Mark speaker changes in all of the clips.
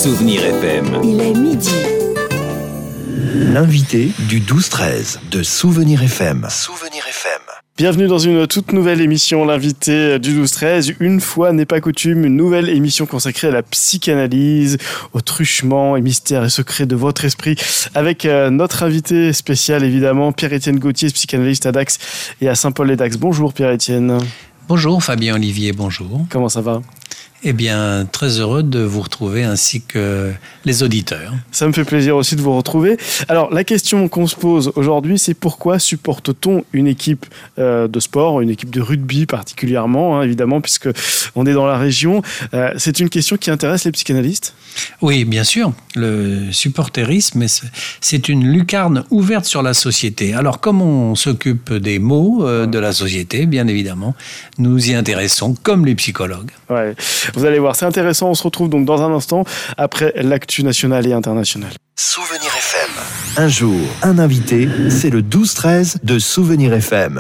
Speaker 1: Souvenir FM.
Speaker 2: Il est midi.
Speaker 3: L'invité du 12-13 de Souvenir FM. Souvenir FM.
Speaker 4: Bienvenue dans une toute nouvelle émission, l'invité du 12-13. Une fois n'est pas coutume, une nouvelle émission consacrée à la psychanalyse, aux truchements et mystères et secrets de votre esprit. Avec notre invité spécial, évidemment, Pierre-Étienne Gauthier, psychanalyste à Dax et à Saint-Paul-les-Dax. Bonjour Pierre-Étienne.
Speaker 5: Bonjour Fabien Olivier, bonjour.
Speaker 4: Comment ça va ?
Speaker 5: Eh bien, très heureux de vous retrouver ainsi que les auditeurs.
Speaker 4: Ça me fait plaisir aussi de vous retrouver. Alors, la question qu'on se pose aujourd'hui, c'est pourquoi supporte-t-on une équipe de sport, une équipe de rugby particulièrement, évidemment, puisque on est dans la région. C'est une question qui intéresse les psychanalystes ?
Speaker 5: Oui, bien sûr. Le supporterisme, c'est une lucarne ouverte sur la société. Alors, comme on s'occupe des maux de la société, bien évidemment, nous y intéressons comme les psychologues.
Speaker 4: Ouais. Vous allez voir, c'est intéressant. On se retrouve donc dans un instant après l'actu nationale et internationale.
Speaker 3: Souvenir FM. Un jour, un invité, c'est le 12-13 de Souvenir FM.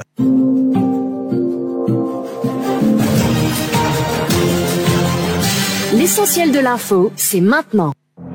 Speaker 2: L'essentiel de l'info, c'est maintenant.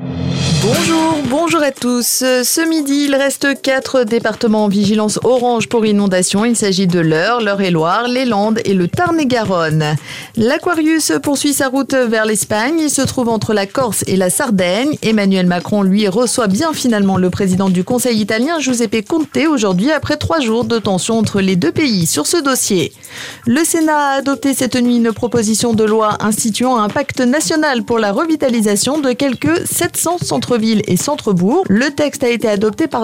Speaker 6: Bonjour à tous. Ce midi, il reste 4 départements en vigilance orange pour inondation. Il s'agit de l'Eure-et-Loir, les Landes et le Tarn-et-Garonne. L'Aquarius poursuit sa route vers l'Espagne. Il se trouve entre la Corse et la Sardaigne. Emmanuel Macron, lui, reçoit bien finalement le président du Conseil italien, Giuseppe Conte, aujourd'hui après 3 jours de tension entre les deux pays sur ce dossier. Le Sénat a adopté cette nuit une proposition de loi instituant un pacte national pour la revitalisation de quelques 700 centres-villes et centres-bourgs. Le texte a été adopté par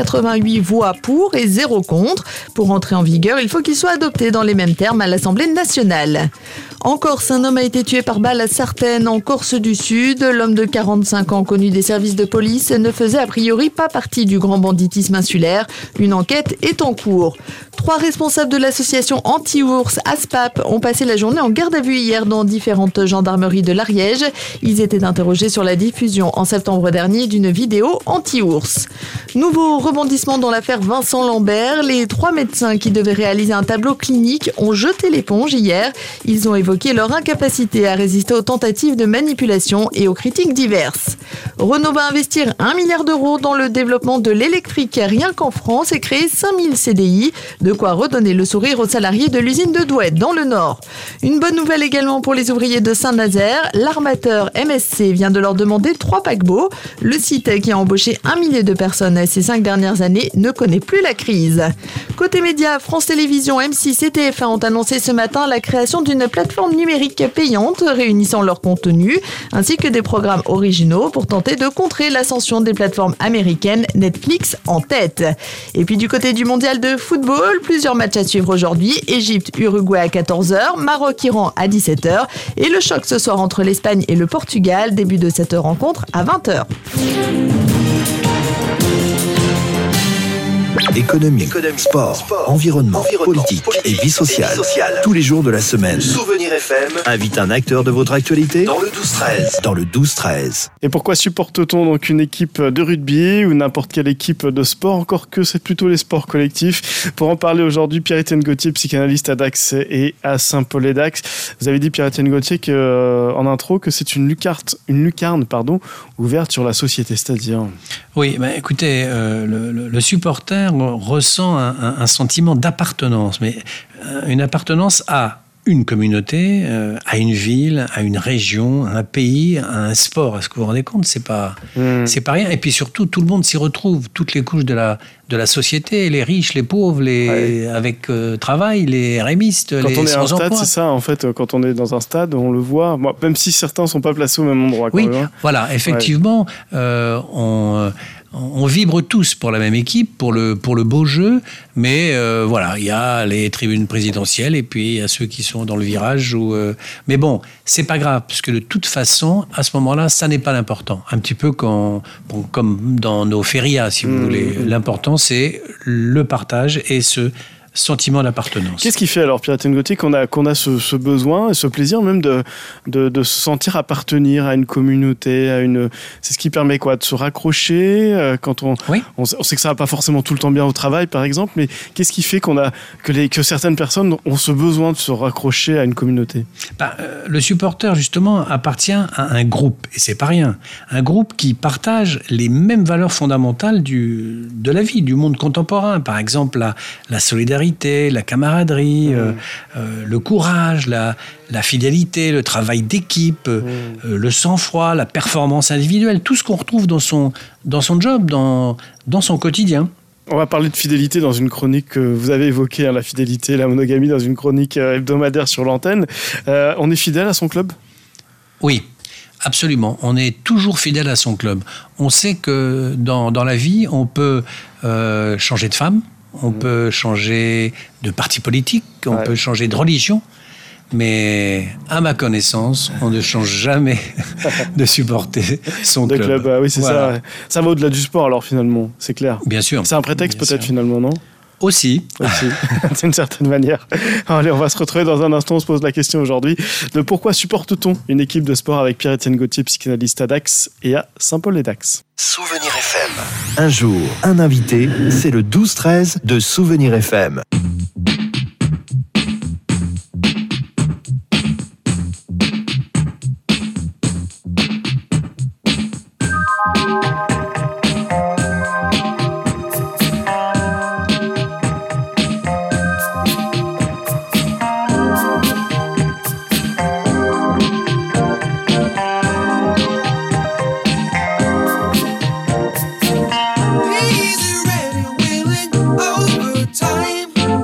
Speaker 6: 288 voix pour et 0 contre. Pour entrer en vigueur, il faut qu'il soit adopté dans les mêmes termes à l'Assemblée nationale. En Corse, un homme a été tué par balle à Sartène, en Corse du Sud. L'homme de 45 ans, connu des services de police, ne faisait a priori pas partie du grand banditisme insulaire. Une enquête est en cours. 3 responsables de l'association anti-ours ASPAP ont passé la journée en garde à vue hier dans différentes gendarmeries de l'Ariège. Ils étaient interrogés sur la diffusion en septembre dernier d'une vidéo anti-ours. Nouveau rebondissement dans l'affaire Vincent Lambert. Les 3 médecins qui devaient réaliser un tableau clinique ont jeté l'éponge hier. Ils ont évoqué leur incapacité à résister aux tentatives de manipulation et aux critiques diverses. Renault va investir 1 milliard d'euros dans le développement de l'électrique rien qu'en France et créer 5000 CDI. De quoi redonner le sourire aux salariés de l'usine de Douai dans le Nord. Une bonne nouvelle également pour les ouvriers de Saint-Nazaire. L'armateur MSC vient de leur demander 3 paquebots. Le site qui a embauché 1 millier de personnes ces 5 dernières années ne connaît plus la crise. Côté médias, France Télévisions, M6 et TF1 ont annoncé ce matin la création d'une plateforme numérique payante réunissant leur contenu ainsi que des programmes originaux pour tenter de contrer l'ascension des plateformes américaines, Netflix en tête. Et puis du côté du mondial de football, plusieurs matchs à suivre aujourd'hui. Égypte-Uruguay à 14h, Maroc-Iran à 17h et le choc ce soir entre l'Espagne et le Portugal, début de cette rencontre à 20h.
Speaker 3: Économie, sport, environnement, politique et vie sociale. Tous les jours de la semaine. Souvenir FM invite un acteur de votre actualité dans le 12-13. Dans le 12-13.
Speaker 4: Et pourquoi supporte-t-on donc une équipe de rugby ou n'importe quelle équipe de sport, encore que c'est plutôt les sports collectifs? Pour en parler aujourd'hui, Pierre-Étienne Gauthier, psychanalyste à Dax et à Saint-Paul-les-Dax. Vous avez dit, Pierre-Étienne Gauthier, en intro, que c'est une lucarne ouverte sur la société, c'est-à-dire...
Speaker 5: Oui, écoutez, le supporter ressent un sentiment d'appartenance, mais une appartenance à une communauté, à une ville, à une région, à un pays, à un sport. Est-ce que vous vous rendez compte ? C'est pas rien. Et puis surtout, tout le monde s'y retrouve, toutes les couches de la société, les riches, les pauvres, avec travail, les rémistes, les sans-emploi.
Speaker 4: Quand on est à un stade, c'est ça, en fait, quand on est dans un stade, on le voit, même si certains ne sont pas placés au même endroit.
Speaker 5: Oui, voilà, effectivement, on vibre tous pour la même équipe, pour le beau jeu, mais il y a les tribunes présidentielles et puis il y a ceux qui sont dans le virage. Mais bon, c'est pas grave, parce que de toute façon, à ce moment-là, ça n'est pas l'important. Un petit peu comme dans nos férias, si vous voulez. L'important, c'est le partage et ce sentiment d'appartenance.
Speaker 4: Qu'est-ce qui fait alors, Pierre Gauthier, qu'on a ce besoin et ce plaisir même de se sentir appartenir à une communauté, c'est ce qui permet quoi, de se raccrocher quand on sait que ça va pas forcément tout le temps bien au travail, par exemple, mais qu'est-ce qui fait que certaines personnes ont ce besoin de se raccrocher à une communauté?
Speaker 5: Le supporter, justement, appartient à un groupe, et c'est pas rien. Un groupe qui partage les mêmes valeurs fondamentales de la vie, du monde contemporain. Par exemple, la solidarité, la camaraderie, le courage, la fidélité, le travail d'équipe, le sang-froid, la performance individuelle, tout ce qu'on retrouve dans son job, dans son quotidien.
Speaker 4: On va parler de fidélité dans une chronique que vous avez évoquée, la fidélité, la monogamie, dans une chronique hebdomadaire sur l'antenne. On est fidèle à son club ?
Speaker 5: Oui, absolument. On est toujours fidèle à son club. On sait que dans la vie, on peut changer de femme, on peut changer de parti politique, on peut changer de religion. Mais à ma connaissance, on ne change jamais de supporter son club.
Speaker 4: Oui, c'est voilà. Ça. Ça va au-delà du sport, alors finalement, c'est clair.
Speaker 5: Bien sûr.
Speaker 4: C'est un prétexte peut-être finalement, non ?
Speaker 5: Aussi.
Speaker 4: D'une certaine manière. Allez, on va se retrouver dans un instant. On se pose la question aujourd'hui de pourquoi supporte-t-on une équipe de sport avec Pierre-Étienne Gauthier, psychanalyste à Dax et à Saint-Paul-et-Dax.
Speaker 3: Souvenir FM. Un jour, un invité, c'est le 12-13 de Souvenir FM.
Speaker 1: Easy, ready, willing, overtime.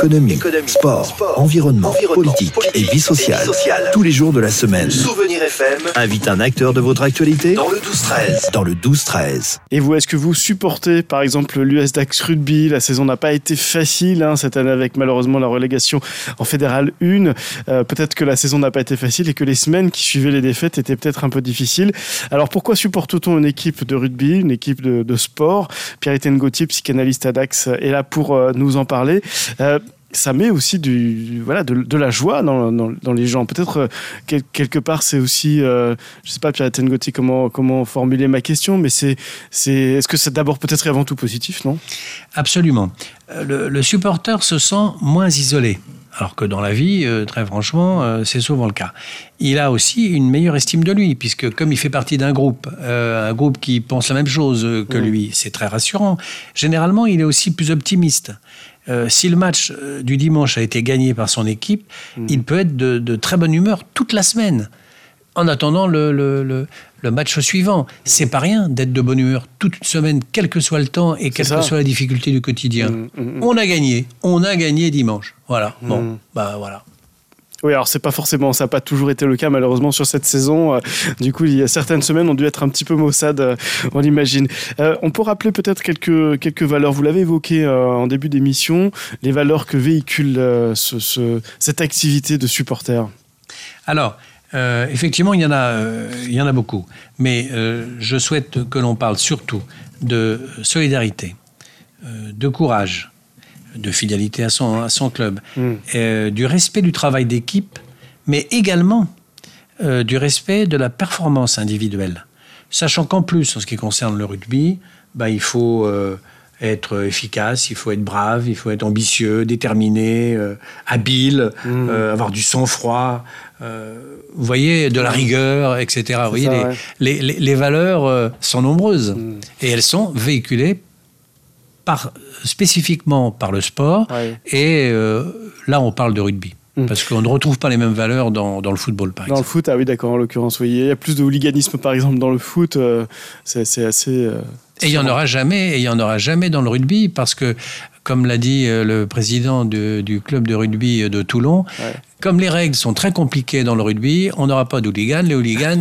Speaker 3: économie, sport, environnement, politique et vie sociale. Tous les jours de la semaine. Souvenir FM invite un acteur de votre actualité dans le 12-13. Dans le 12-13.
Speaker 4: Et vous, est-ce que vous supportez par exemple l'US Dax Rugby? La saison n'a pas été facile cette année avec malheureusement la relégation en Fédérale 1. Peut-être que la saison n'a pas été facile et que les semaines qui suivaient les défaites étaient peut-être un peu difficiles. Alors pourquoi supporte-t-on une équipe de rugby, une équipe de sport? Pierre-Étienne Gauthier, psychanalyste à Dax, est là pour nous en parler. Ça met aussi de la joie dans les gens. Peut-être quelque part c'est aussi, je sais pas Pierre-Étienne Gauthier comment formuler ma question, mais est-ce que c'est d'abord peut-être et avant tout positif, non?
Speaker 5: Absolument. Le supporter se sent moins isolé. Alors que dans la vie, très franchement, c'est souvent le cas. Il a aussi une meilleure estime de lui, puisque comme il fait partie d'un groupe qui pense la même chose que lui, c'est très rassurant. Généralement, il est aussi plus optimiste. Si le match du dimanche a été gagné par son équipe, il peut être de très bonne humeur toute la semaine. En attendant le match suivant, c'est pas rien d'être de bonne humeur toute une semaine, quel que soit le temps et quelle que soit la difficulté du quotidien. On a gagné dimanche. Voilà. Voilà.
Speaker 4: Oui, alors c'est pas forcément, ça n'a pas toujours été le cas malheureusement sur cette saison. Du coup, il y a certaines semaines ont dû être un petit peu maussades, on l'imagine. On peut rappeler peut-être quelques valeurs. Vous l'avez évoqué en début d'émission, les valeurs que véhicule cette activité de supporter.
Speaker 5: Alors, effectivement, il y en a beaucoup. Mais je souhaite que l'on parle surtout de solidarité, de courage, de fidélité à son club, du respect du travail d'équipe, mais également du respect de la performance individuelle. Sachant qu'en plus, en ce qui concerne le rugby, il faut être efficace, il faut être brave, il faut être ambitieux, déterminé, habile, avoir du sang-froid, vous voyez, de la rigueur, etc. Vous voyez, les valeurs sont nombreuses et elles sont véhiculées spécifiquement par le sport. Et là, on parle de rugby. Parce qu'on ne retrouve pas les mêmes valeurs dans le football, par exemple.
Speaker 4: Dans le foot, ah oui, d'accord, en l'occurrence, oui. Il y a plus de hooliganisme, par exemple, dans le foot. C'est assez...
Speaker 5: Et il n'y en aura jamais dans le rugby, parce que, comme l'a dit le président du club de rugby de Toulon, comme les règles sont très compliquées dans le rugby, on n'aura pas d'hooligans. Les hooligans,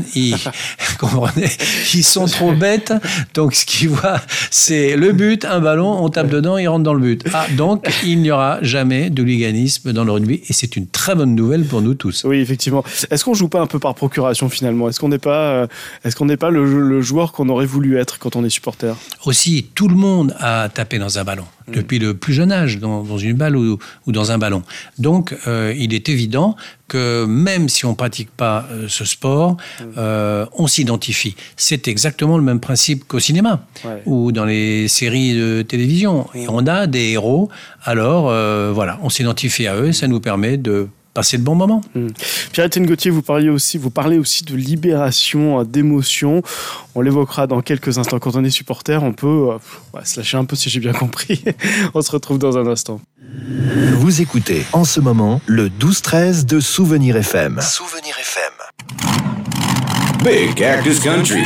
Speaker 5: ils sont trop bêtes. Donc, ce qu'ils voient, c'est le but, un ballon, on tape dedans, ils rentrent dans le but. Donc, il n'y aura jamais d'hooliganisme dans le rugby. Et c'est une très bonne nouvelle pour nous tous.
Speaker 4: Oui, effectivement. Est-ce qu'on ne joue pas un peu par procuration, finalement? Est-ce qu'on n'est pas le joueur qu'on aurait voulu être quand on est supporter?
Speaker 5: Aussi, tout le monde a tapé dans un ballon, depuis le plus jeune âge, dans une balle ou dans un ballon. Donc, il est évident que même si on ne pratique pas ce sport, on s'identifie. C'est exactement le même principe qu'au cinéma ou dans les séries de télévision. Et on a des héros, alors on s'identifie à eux et ça nous permet de passer de bons moments.
Speaker 4: Pierre-Étienne Gauthier, vous parlez aussi de libération, d'émotion. On l'évoquera dans quelques instants. Quand on est supporter, on peut se lâcher un peu, si j'ai bien compris. On se retrouve dans un instant.
Speaker 3: Vous écoutez en ce moment le 12-13 de Souvenir FM. Souvenir FM.
Speaker 1: Big Cactus Country.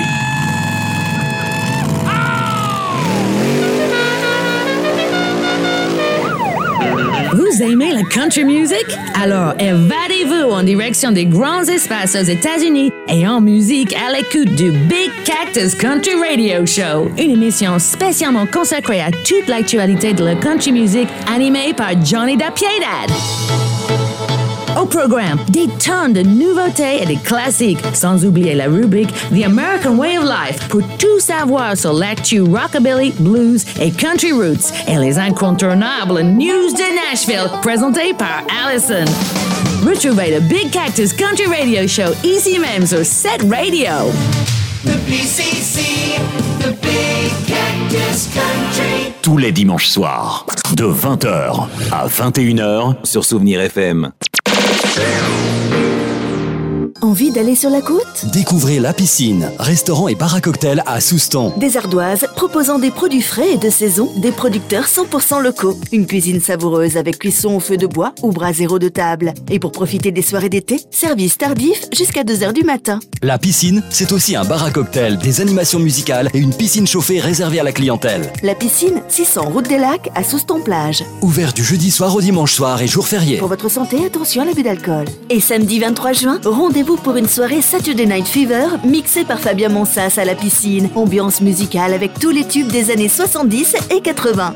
Speaker 2: Vous aimez la country music? Alors évadez-vous en direction des grands espaces aux États-Unis et en musique à l'écoute du Big Cactus Country Radio Show, une émission spécialement consacrée à toute l'actualité de la country music animée par Johnny Da Piedad. Au programme, des tonnes de nouveautés et de classiques, sans oublier la rubrique The American Way of Life pour tout savoir sur l'actu rockabilly, blues et country roots et les incontournables news de Nashville présentées par Allison. Retrouvez le Big Cactus Country Radio Show ici même sur cette radio.
Speaker 7: The BCC, the Big Cactus Country.
Speaker 1: Tous les dimanches soirs, de 20h à 21h sur Souvenir FM.
Speaker 8: Envie d'aller sur la côte?
Speaker 9: Découvrez La Piscine, restaurant et bar à cocktail à Souston.
Speaker 8: Des ardoises proposant des produits frais et de saison, des producteurs 100% locaux. Une cuisine savoureuse avec cuisson au feu de bois ou brasero de table. Et pour profiter des soirées d'été, service tardif jusqu'à 2h du matin.
Speaker 9: La Piscine, c'est aussi un bar à cocktail, des animations musicales et une piscine chauffée réservée à la clientèle.
Speaker 8: La Piscine, 600 route des Lacs à Souston-Plage.
Speaker 9: Ouvert du jeudi soir au dimanche soir et jour férié.
Speaker 8: Pour votre santé, attention à l'abus d'alcool. Et samedi 23 juin, rendez-vous pour une soirée Saturday Night Fever mixée par Fabien Monsas à La Piscine. Ambiance musicale avec tous les tubes des années 70 et 80.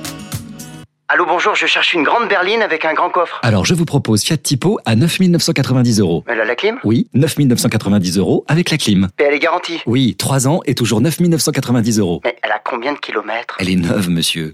Speaker 10: Allô, bonjour, je cherche une grande berline avec un grand coffre.
Speaker 11: Alors je vous propose Fiat Tipo à 9 990 €.
Speaker 10: Elle a la clim?
Speaker 11: Oui, 9 990 € avec la clim.
Speaker 10: Et elle est garantie?
Speaker 11: Oui, 3 ans et toujours 9 990 €.
Speaker 10: Mais elle a combien de kilomètres?
Speaker 11: Elle est neuve, monsieur.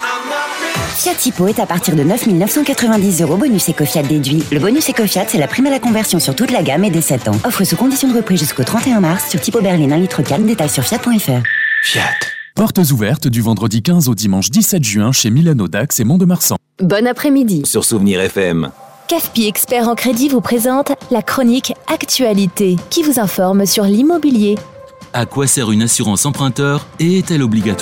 Speaker 12: Fiat Tipo est à partir de 9 990 € bonus Ecofiat déduit. Le bonus Ecofiat, c'est la prime à la conversion sur toute la gamme et dès 7 ans. Offre sous condition de reprise jusqu'au 31 mars sur Tipo Berline 1 litre 4. Détails sur fiat.fr.
Speaker 13: Fiat. Portes ouvertes du vendredi 15 au dimanche 17 juin chez Milano Dax et Mont-de-Marsan.
Speaker 14: Bon après-midi.
Speaker 1: Sur Souvenir FM.
Speaker 14: CAFPI Expert en Crédit vous présente la chronique Actualité qui vous informe sur l'immobilier.
Speaker 15: À quoi sert une assurance emprunteur et est-elle obligatoire ?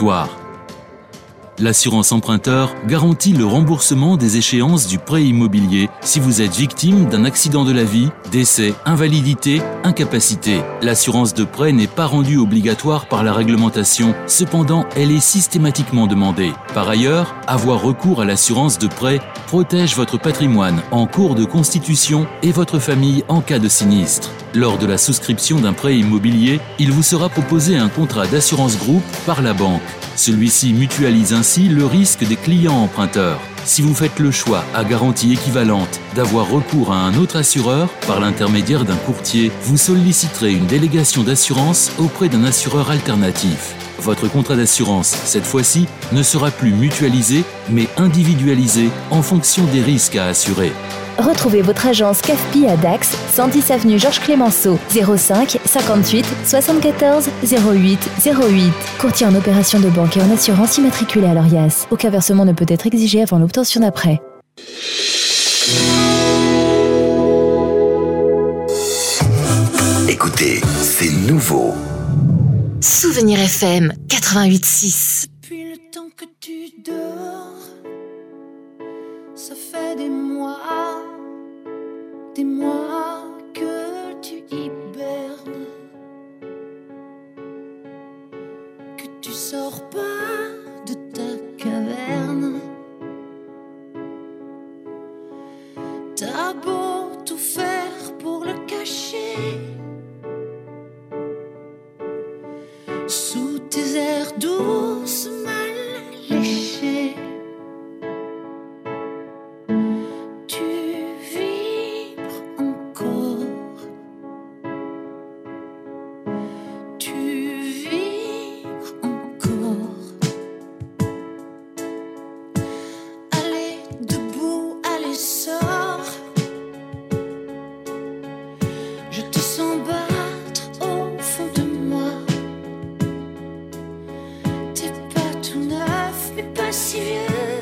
Speaker 15: L'assurance emprunteur garantit le remboursement des échéances du prêt immobilier si vous êtes victime d'un accident de la vie, décès, invalidité, incapacité. L'assurance de prêt n'est pas rendue obligatoire par la réglementation, cependant elle est systématiquement demandée. Par ailleurs, avoir recours à l'assurance de prêt protège votre patrimoine en cours de constitution et votre famille en cas de sinistre. Lors de la souscription d'un prêt immobilier, il vous sera proposé un contrat d'assurance groupe par la banque. Celui-ci mutualise ainsi le risque des clients emprunteurs. Si vous faites le choix, à garantie équivalente, d'avoir recours à un autre assureur par l'intermédiaire d'un courtier, vous solliciterez une délégation d'assurance auprès d'un assureur alternatif. Votre contrat d'assurance, cette fois-ci, ne sera plus mutualisé, mais individualisé en fonction des risques à assurer.
Speaker 14: Retrouvez votre agence CAFPI à Dax, 110 avenue Georges Clémenceau, 05 58 74 08 08. Courtier en opération de banque et en assurance immatriculé à l'ORIAS. Aucun versement ne peut être exigé avant l'obtention d'un prêt.
Speaker 3: Écoutez, c'est nouveau.
Speaker 16: Souvenir FM 88.6.
Speaker 17: Depuis le temps que tu dors, ça fait des mois que tu hibernes, que tu sors pas de ta caverne. T'as beau tout faire pour le cacher, sous tes airs douces mal léchés, tu vibres encore, tu vibres encore. Allez debout, allez sors, je te sens battre au fond de moi. T'es pas tout neuf, mais pas si vieux.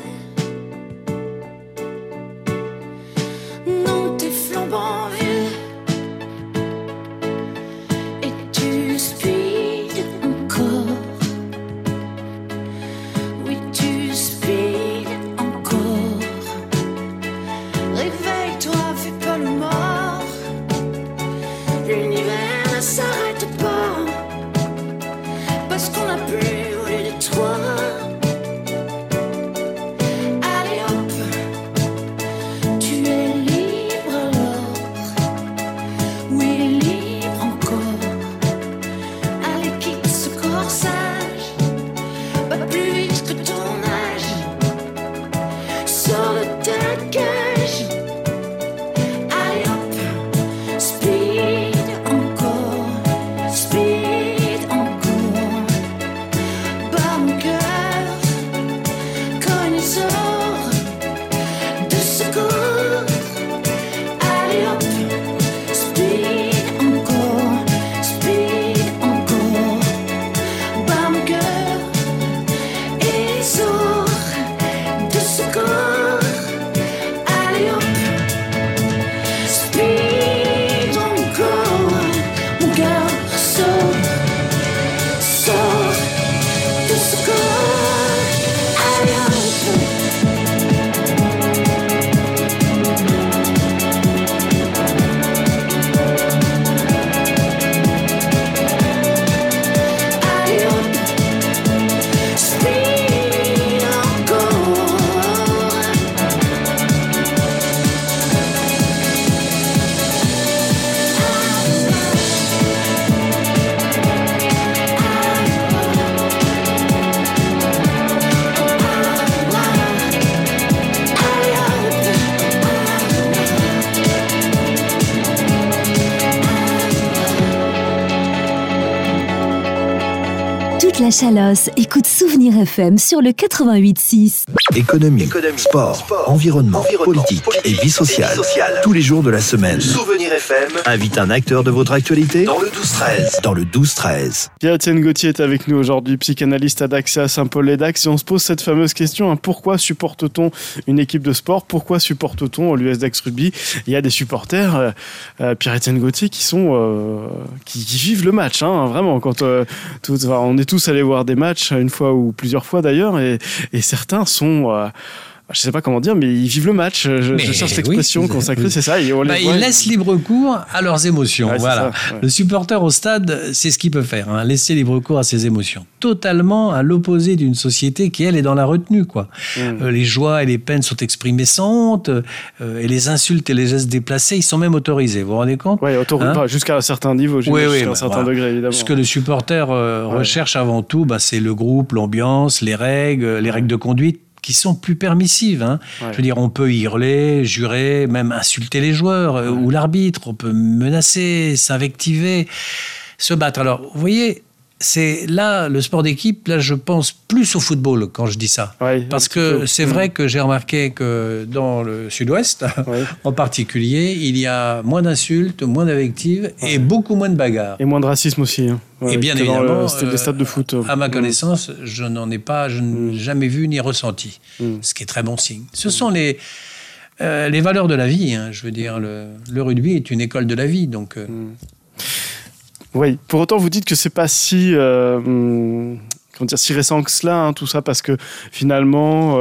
Speaker 17: Non, t'es flambant vieux. Et tu speed encore. Oui, tu speed encore. Réveille-toi, fais pas le mort. L'univers ne s'arrête pas, parce qu'on n'a plus voulu de toi. Allez hop, tu es libre alors. Oui, libre encore. Allez, quitte ce corsage, pas plus vite que ton âge. Sors de ta cage. Allez hop, speed encore, speed encore. Bas mon cœur, connaisseur de secours. Allez hop, speed encore, speed encore. Bas mon cœur, et sort de secours. Allez hop, speed encore.
Speaker 14: toute la Chalosse écoute Souvenir FM sur le 88.6.
Speaker 3: Économie, sport, environnement, politique et vie sociale. Tous les jours de la semaine. Souvenir FM invite un acteur de votre actualité dans le 12-13. Dans le 12-13.
Speaker 4: Pierre-Étienne Gauthier est avec nous aujourd'hui, psychanalyste à Dax et à Saint-Paul-les-Dax. Et on se pose cette fameuse question, pourquoi supporte-t-on une équipe de sport ? Pourquoi supporte-t-on l'US Dax Rugby ? Il y a des supporters, Pierre-Étienne Gauthier, qui vivent le match, vraiment. Quand on est tous allés voir des matchs, une fois ou plusieurs fois d'ailleurs, et certains sont... je ne sais pas comment dire, mais ils vivent le match. Je cherche l'expression consacrée, c'est ça.
Speaker 5: Ils laissent libre cours à leurs émotions.
Speaker 4: Ouais,
Speaker 5: voilà.
Speaker 4: Ça, ouais.
Speaker 5: Le supporter au stade, c'est ce qu'il peut faire, laisser libre cours à ses émotions. Totalement à l'opposé d'une société qui, elle, est dans la retenue, quoi. Les joies et les peines sont exprimées sans honte, et les insultes et les gestes déplacés, ils sont même autorisés. Vous vous rendez compte ?
Speaker 4: Oui, jusqu'à un certain niveau, jusqu'à un certain degré, évidemment.
Speaker 5: Ce que le supporter recherche avant tout, c'est le groupe, l'ambiance, les règles de conduite, qui sont plus permissives. Je veux dire, on peut hurler, jurer, même insulter les joueurs ou l'arbitre, on peut menacer, s'invectiver, se battre. Alors, vous voyez, c'est là, le sport d'équipe, là, je pense plus au football quand je dis ça. Parce que c'est vrai que j'ai remarqué que dans le sud-ouest, en particulier, il y a moins d'insultes, moins d'invectives et beaucoup moins de bagarres.
Speaker 4: Et moins de racisme aussi.
Speaker 5: Et bien évidemment,
Speaker 4: c'était des stades de foot.
Speaker 5: À ma connaissance, je n'ai jamais vu ni ressenti, ce qui est très bon signe. Ce sont les valeurs de la vie. Je veux dire, le rugby est une école de la vie, donc...
Speaker 4: Oui, pour autant, vous dites que c'est pas si récent que cela, tout ça, parce que finalement,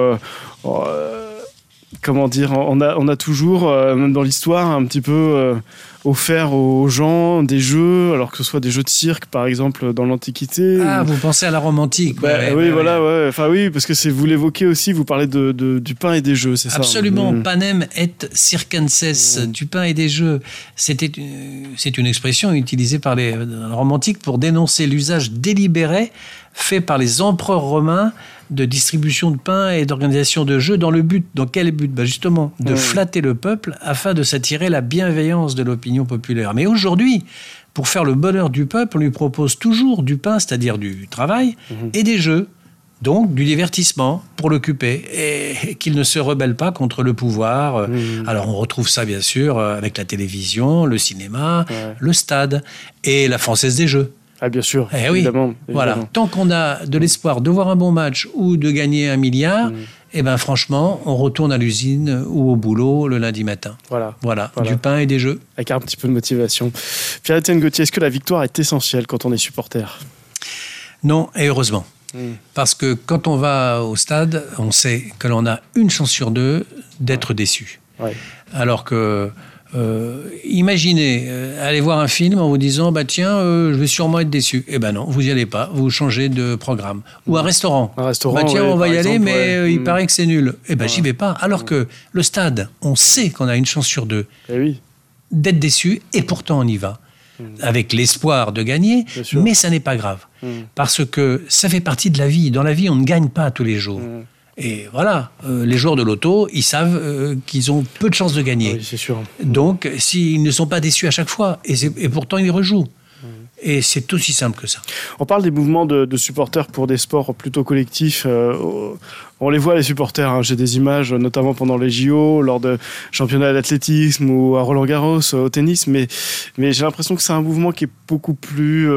Speaker 4: on a toujours, même dans l'histoire, un petit peu offert aux gens des jeux, alors que ce soit des jeux de cirque, par exemple, dans l'Antiquité.
Speaker 5: Ah, vous pensez à la Rome antique.
Speaker 4: Ouais. Enfin oui, parce que vous l'évoquez aussi, vous parlez du pain et des jeux, c'est ça ?
Speaker 5: Absolument, panem et circenses, du pain et des jeux. C'est une expression utilisée par les Roms antiques pour dénoncer l'usage délibéré fait par les empereurs romains de distribution de pain et d'organisation de jeux dans quel but ? Justement, de flatter le peuple afin de s'attirer la bienveillance de l'opinion populaire. Mais aujourd'hui, pour faire le bonheur du peuple, on lui propose toujours du pain, c'est-à-dire du travail, et des jeux, donc du divertissement pour l'occuper, et qu'il ne se rebelle pas contre le pouvoir. Alors on retrouve ça bien sûr avec la télévision, le cinéma, le stade et la Française des Jeux.
Speaker 4: Ah bien sûr,
Speaker 5: évidemment. Voilà. Tant qu'on a de l'espoir de voir un bon match ou de gagner 1 milliard, franchement, on retourne à l'usine ou au boulot le lundi matin. Voilà. Du pain et des jeux.
Speaker 4: Avec un petit peu de motivation. Pierre-Étienne Gauthier, est-ce que la victoire est essentielle quand on est supporter ?
Speaker 5: Non, et heureusement. Parce que quand on va au stade, on sait que l'on a une chance sur 2 d'être déçu. Alors que... imaginez aller voir un film en vous disant je vais sûrement être déçu. Non, vous n'y allez pas, vous changez de programme. Ou un restaurant. On va y aller, mais il paraît que c'est nul. J'y vais pas. Alors que le stade, on sait qu'on a une chance sur 2 d'être déçu, et pourtant on y va. Avec l'espoir de gagner, mais ça n'est pas grave. Parce que ça fait partie de la vie. Dans la vie, on ne gagne pas tous les jours. Et voilà, les joueurs de loto, ils savent qu'ils ont peu de chances de gagner.
Speaker 4: Oui, c'est sûr.
Speaker 5: Donc, s'ils ne sont pas déçus à chaque fois, et pourtant ils rejouent. Et c'est aussi simple que ça.
Speaker 4: On parle des mouvements de supporters pour des sports plutôt collectifs. On les voit, les supporters. J'ai des images, notamment pendant les JO, lors de championnats d'athlétisme ou à Roland-Garros, au tennis. Mais j'ai l'impression que c'est un mouvement qui est beaucoup plus...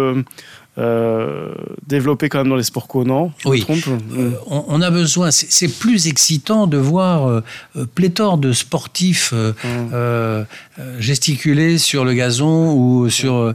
Speaker 4: développé quand même dans les sports co, non ?
Speaker 5: Oui, on a besoin, c'est plus excitant de voir pléthore de sportifs gesticuler sur le gazon ou sur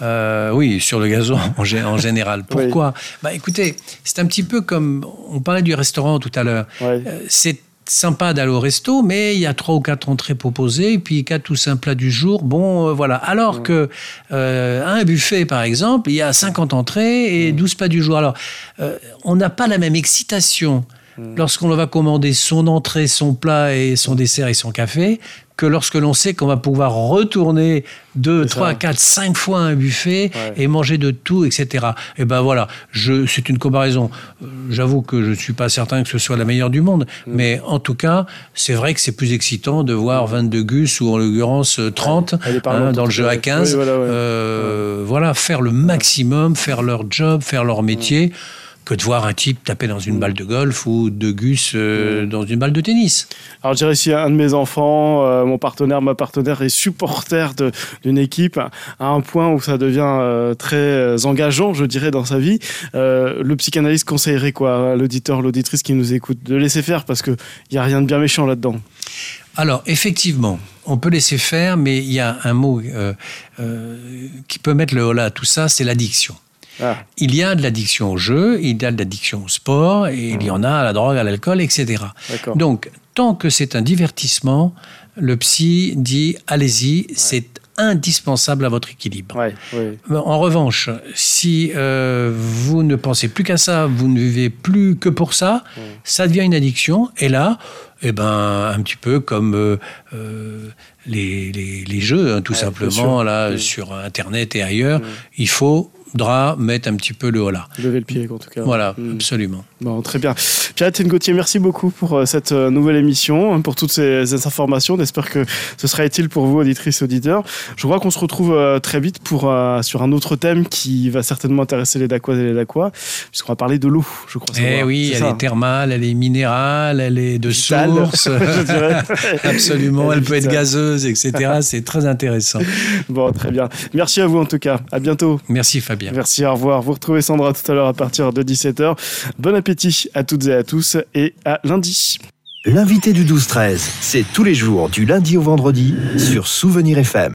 Speaker 5: le gazon en général. Pourquoi ? Écoutez, c'est un petit peu comme, on parlait du restaurant tout à l'heure, c'est sympa d'aller au resto, mais il y a 3 ou 4 entrées proposées, et puis 4 ou 5 plats du jour. Voilà. Alors que un buffet, par exemple, il y a 50 entrées et 12 plats du jour. Alors, on n'a pas la même excitation lorsqu'on va commander son entrée, son plat et son dessert et son café que lorsque l'on sait qu'on va pouvoir retourner 2, 3, 4, 5 fois un buffet et manger de tout, etc. Et ben voilà, c'est une comparaison. J'avoue que je ne suis pas certain que ce soit la meilleure du monde, mais en tout cas, c'est vrai que c'est plus excitant de voir 22 gus ou en l'occurrence 30 dans le jeu à 15. Voilà, faire le maximum, faire leur job, faire leur métier, que de voir un type taper dans une balle de golf ou 2 gus dans une balle de tennis.
Speaker 4: Alors je dirais, si un de mes enfants, ma partenaire est supporter d'une équipe à un point où ça devient très engageant, je dirais, dans sa vie, le psychanalyste conseillerait quoi à l'auditeur, l'auditrice qui nous écoute? De laisser faire, parce qu'il n'y a rien de bien méchant là-dedans.
Speaker 5: Alors, effectivement, on peut laisser faire, mais il y a un mot qui peut mettre le holà à tout ça, c'est l'addiction. Il y a de l'addiction au jeu, il y a de l'addiction au sport, et il y en a à la drogue, à l'alcool, etc. Donc, tant que c'est un divertissement, le psy dit « allez-y, c'est indispensable à votre équilibre ». En revanche, si vous ne pensez plus qu'à ça, vous ne vivez plus que pour ça, ça devient une addiction, et là, un petit peu comme les jeux, tout simplement, là, sur Internet et ailleurs, il faudra mettre un petit peu le holà.
Speaker 4: Lever le pied, en tout cas.
Speaker 5: Voilà, absolument.
Speaker 4: Bon, très bien. Pierre-Étienne Gauthier, merci beaucoup pour cette nouvelle émission, pour toutes ces informations. J'espère que ce sera utile pour vous, auditrices et auditeurs. Je crois qu'on se retrouve très vite sur un autre thème qui va certainement intéresser les Dacquoises et les Dacquois, puisqu'on va parler de l'eau, je crois.
Speaker 5: Oui, elle est thermale, elle est minérale, elle est de source.
Speaker 4: Je dirais.
Speaker 5: Absolument, elle peut être gazeuse, etc. C'est très intéressant.
Speaker 4: Bon, très bien. Merci à vous, en tout cas. À bientôt.
Speaker 5: Merci, Fabien.
Speaker 4: Merci, au revoir. Vous retrouvez Sandra tout à l'heure à partir de 17h. Bon appétit à toutes et à tous et à lundi.
Speaker 3: L'invité du 12-13, c'est tous les jours du lundi au vendredi sur Souvenir FM.